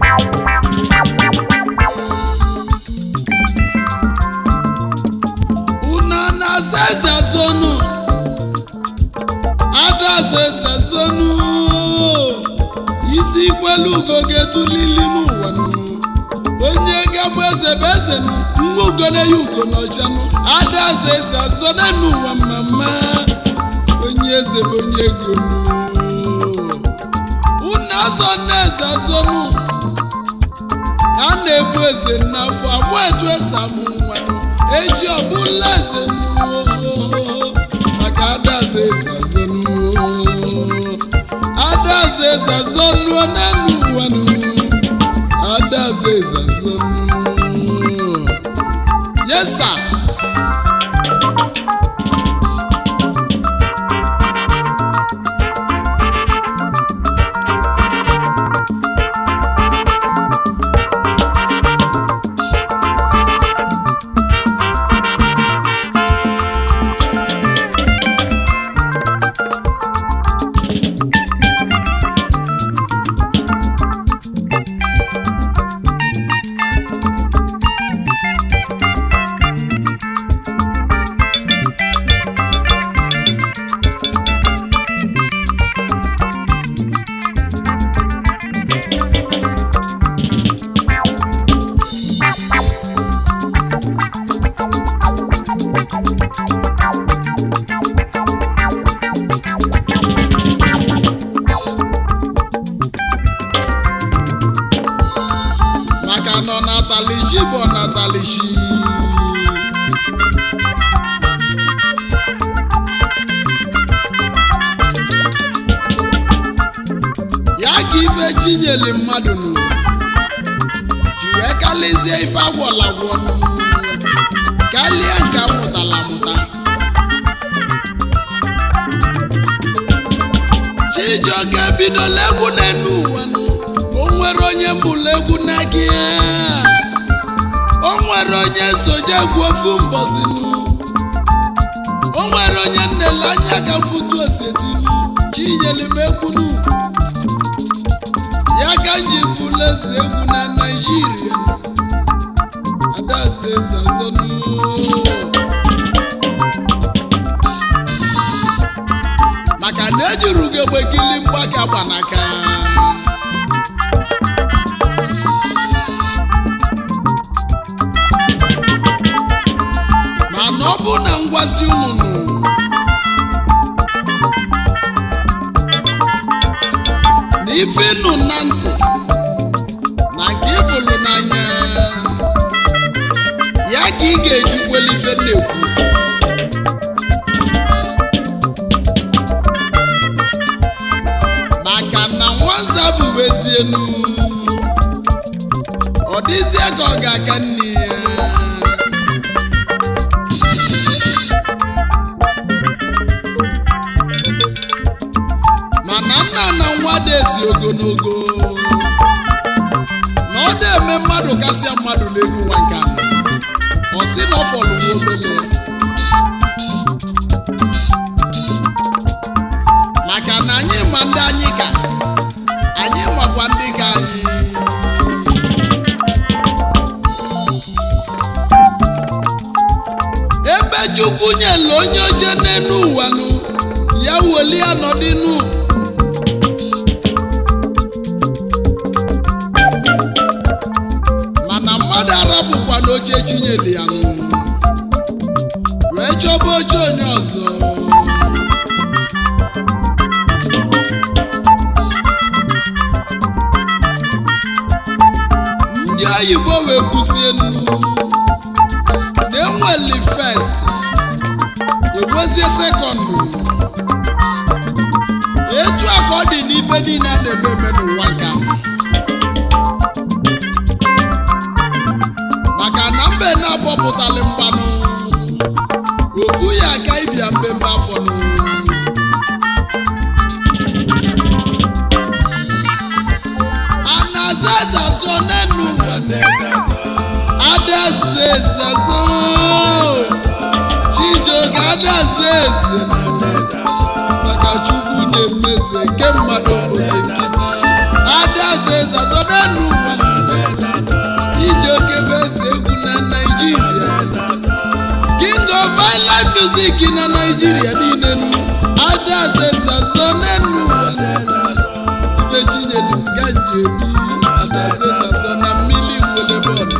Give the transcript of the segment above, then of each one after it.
Unana sesa zonu Ada sesa zonu Isi kwelu goge tulili n'ụwa nu Onye gabu eze beze nu Mwugone yugo n'ọchanu Ada sesa zonu n'ụwa mama Onye eze bonye gonu Unazoneza zonu Anebu eze n'afọ abụ etu esamu nwanu Eji ọbụla eze nu Maka Ada sesa zonu Ada sesa zonu n'enu wanu Ada sesa zonu Yes sir. No Natalishi bo Natalishi Ya give chinyele mmadụ nu Jiwe kalizie ife agwọla gwọnụ Kalia nka mụtala mụta Chijioke bidola egwu n'enu ụwa nu Onwere onye mbụla egwu n'aka ya Onwere onye soja egwu ofu mbọsị nu Onwere onye nnele anya ka mfutu osetinu Chinyere m egwu nu Ya ka nji bụla eze egwu na Naịjirịa Ada sesa zonu Maka na ejiri ugegbe gili mgbaka gbanaka Mana ọ bụ na ngwazi unu na ife nụ na ntị na nke ịfụlụ n'anya ya ka ị ga-eji kweli ife na-ekwu maka na nwanza bụ ezienu ọ dịzie ka ọ ga-aka nne ya mana nna na nwa dị ezi ogologo na ọ dị eme mmadụ kasịa mmadụ n'elu ụwa nke anọ ọ sị na ọ fọlụ obele maka na anyị ma ndị anyị ka anyị makwa ndị ka anyị ebe Chukwu nyela onye oche n'elu ụwa nụ ya woli anọdịnụ mana mmadụ arabụkwa n'oche chinyeli ya nụ wee chọba oche onye ọzọ ndị oyibo wee kwụsie nnu na-enweli first ewezie second etu aka ọ dị n'ife niile a na-eme eme n'ụwa nke maka na mbe na-akpọpụtali mgbanụ ofu ya aka ibia mbembe afọ nụ anazezazo nenu adazezazo Chijioke adazeze maka Chukwu na-emeze nke mmadụ ozi nkịtị adazeze azọ nenu music na Nigeria niile nu Adaeze Sazonenu ife chinyelu ganje bi Adaeze Sazon na mmili nwele bọọlụ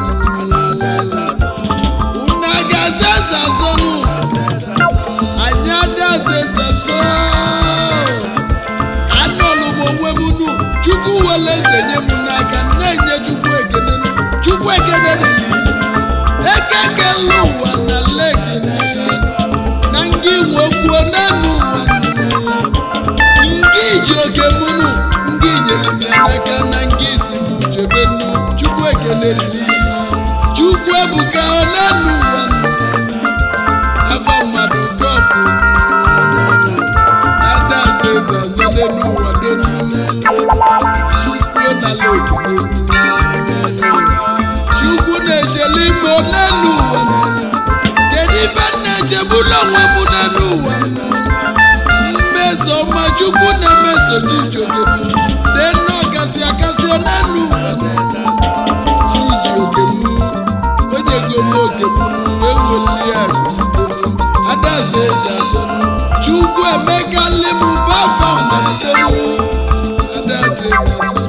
Unagaze Sazonu anyị Adaeze Sazon anọlụ m onwe m nu Chukwu wele eze nye m n'aka na-enye Chukwu ekene dịlị ekekele ụwa na lekene na ngị nwokwuo n'enu ụwa ngị ji oke mụnụ ngị nyere m ya n'aka na ngị si m jebenu Chukwu ekene dịlị Chukwu ebuka n'enu ụwa afa mmadụ gọpụ Adaeze Sazon n'enu ụwa donu Chukwu na lekene Chukwu na-echele ime n'elu ụwa kedu ife na-echebula onwe m n'elu ụwa mmeso ọma Chukwu na-emeso Chijioke dị nnọọ akasị n'elu ụwa Chijioke m onye gom oge m eweli ya Adaeze Sazon Chukwu emekalị m bafa mmalite Adaeze Sazon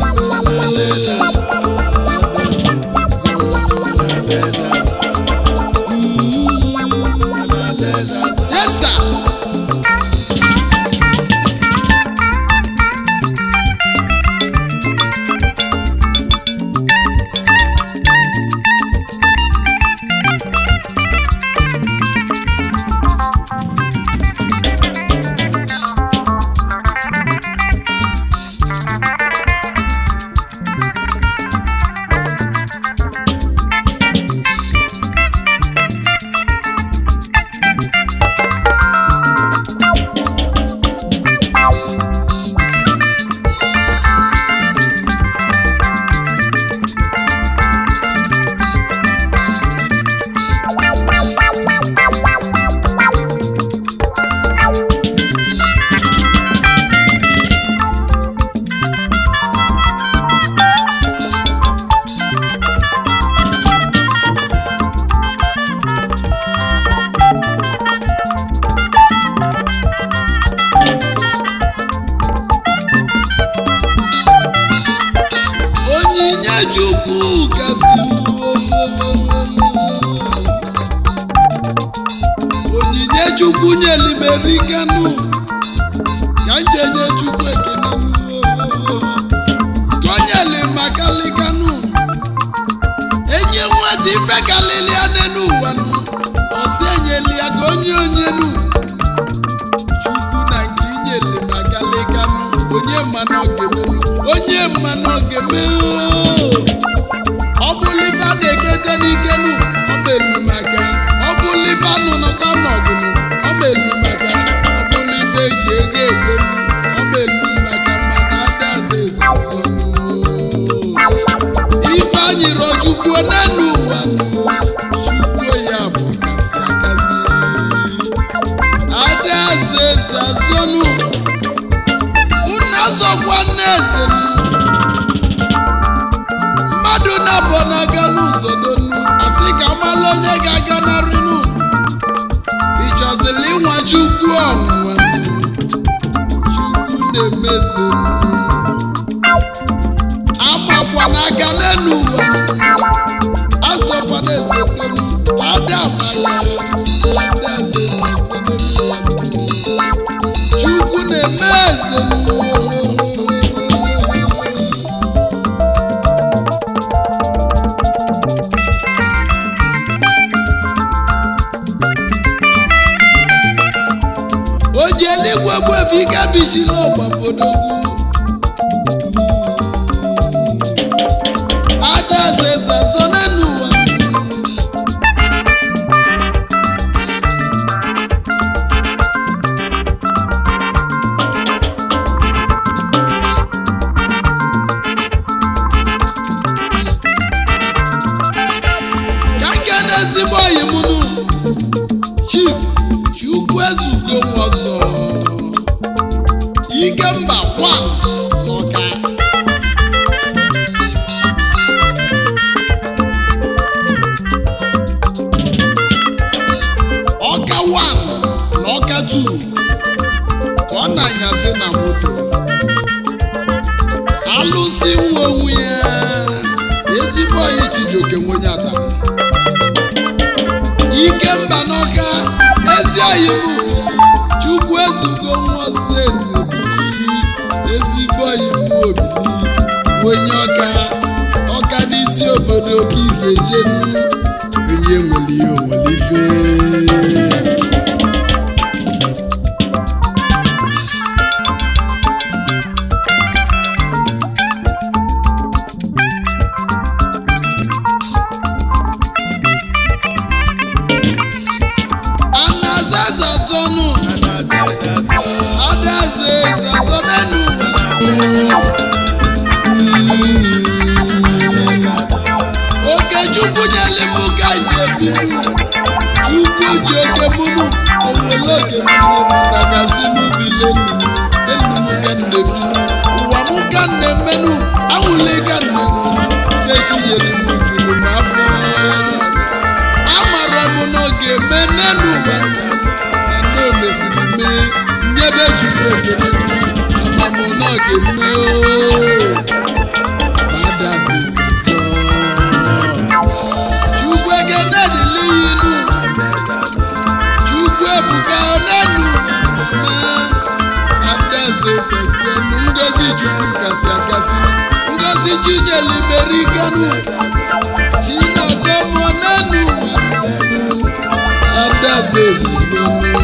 yes sir onyinye Chukwu nyeli merikanu ka njenye Chukwu ekene konyeli makalikanu enye nwati ife kalili anenu ụwa osi enyeli ya ka onye nu Chukwu na nke inyeli makalikanu onye mmanụ ogeme Obulifa na-ekete n'ikenu ọmelu maka Obulifa nụnọta n'ọgụnụ ọmelu maka Obulifa eji ego ekenu ọmelu maka mana Adaeze Sazon Ifeanyi Chukwu n'enu ụwa Chukwu ya bụ akasị Adaeze Sazon una sọkwa n'eze mmadụ na-abụ na-aga n'ụzọ donu asị ka mmalụ onye ga-aga narịnụ ịchọzili nwa Chukwu ọnwụnwa Chukwu na-emeze amakwa n'aka n'elu ụwa azọkwa n'eze donu Adaeze Sazon Chukwu na-emeze Ojeligwe Gwefiga bichila ọgbapodogwu Adaeze Sazon n'enu ụwa ka nke na-ezigbo oyi mụnụ Chief Chukwu ezugo ọzọ Ikemba Kwan n'Ọka Ọka 1 ọka n'isi obodo ka ize jenu onye nwere ihe onwere ife Chukwu nyeli m ka nje Chukwu ji oke mụnụ owele oke mụnụ takasị n'ubile enu m ka nne binu ụwa m ka nne mmenụ anwụle ka nne echi nyeli m juru m afọ amara m n'oge eme n'elu ụwa na o mesiri mee nyebe Chukwu ekele ama m n'oge mme badazizazọ Chukwu ekene dịlinu Chukwu ebuka onenu adazizazọ ngozi Chukwu kasị akasị ngozi Chinyeli merikanu Chinazọ m onenu adazizazọ